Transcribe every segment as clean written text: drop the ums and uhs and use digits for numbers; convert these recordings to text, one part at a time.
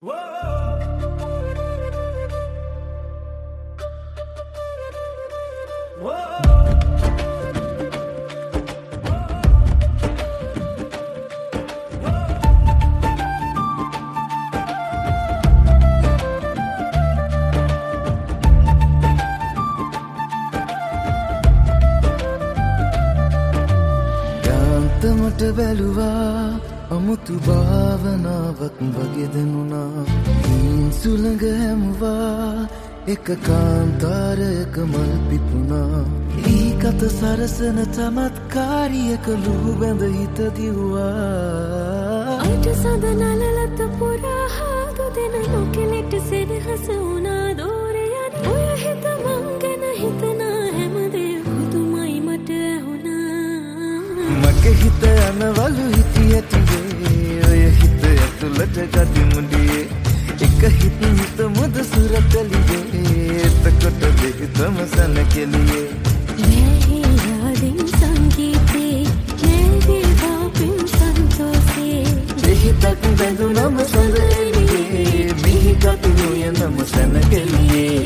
මට බැලුවා අමුතු භාවනාවක් වගේ දැනුණා හීන් සුළඟ හැමුවා එක කාන්තාරයක මල් පිපුණා ඊ කත සරසන චමත්කාරියක ලුහු බැඳ හිත දිව්වා අයිට සඳ නලලත පුරා හාදු දෙන නොකෙලෙට සෙනහස වුණා දෝරේ යන ඔය හිත මං ගැන හිතනා හැමදේ පුදුමයි මට ඇහුණා මගේ හිත යනවලු හිටියටියේ ඔය හිත ඇතුළට ගති මුඩියේ එක හිත මුද සුරතලියේ එතකොට දෙහිතම සැනකෙලියේ නෑ යාදින් සංගීතේ නෑ වේවාපින් සන්තෝෂේ දෙහිතක් බැඳුනම සඳලියේ මිහිකතු නොයනම සැනකෙලියේ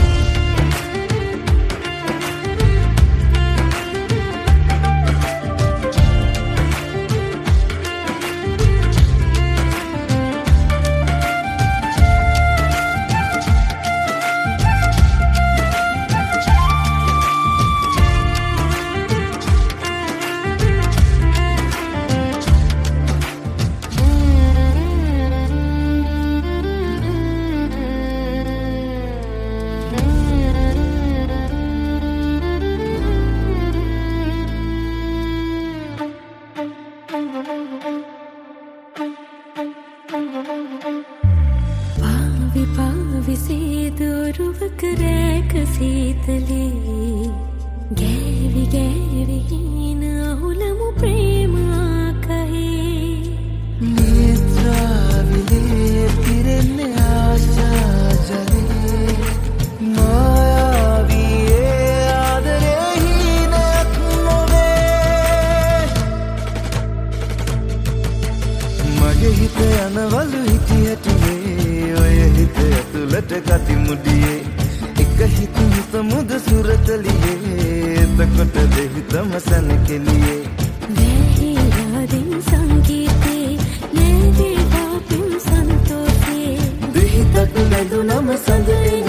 පාවි සීදුරුවක රැක සීතලේ ගෑවි ගෑවි හීන අහුලමු ප්‍රේම ආකහේ නේත්‍රාවිලේ පිරෙන්නේ ආශා ජලේ මායාවියේ ආදරේ හීනක් නොවේ මගේ හිත යනවලු හිටියටියේ ඔය හිත ඇතුළට ගති මුඩියේ එක හිත මුද සුරතලියේ එතකොට දෙහිතම සැනකෙලියේ නෑ යාදින් සංගීතේ නෑ වේවාපින් සන්තෝෂේ දෙහිතක් බැඳුනම සඳලියේ